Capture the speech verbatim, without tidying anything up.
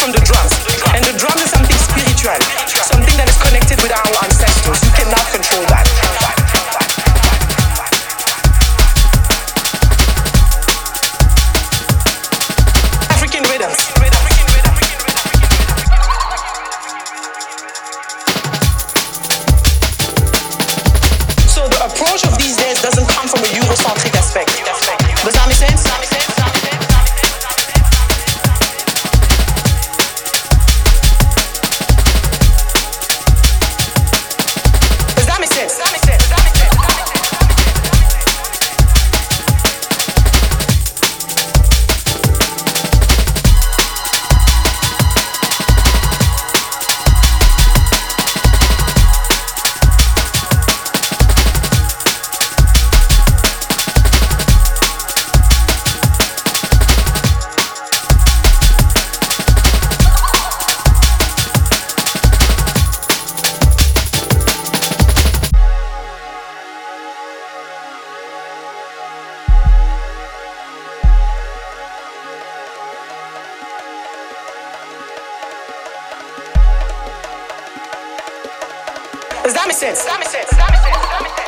from the drums. And the drums is something spiritual, something that is connected with our ancestors. You cannot control that. African rhythms. So the approach of these days doesn't come from a Eurocentric aspect. Does that make sense? Does that make sense? Does that make sense? Does that make sense? Does that make sense?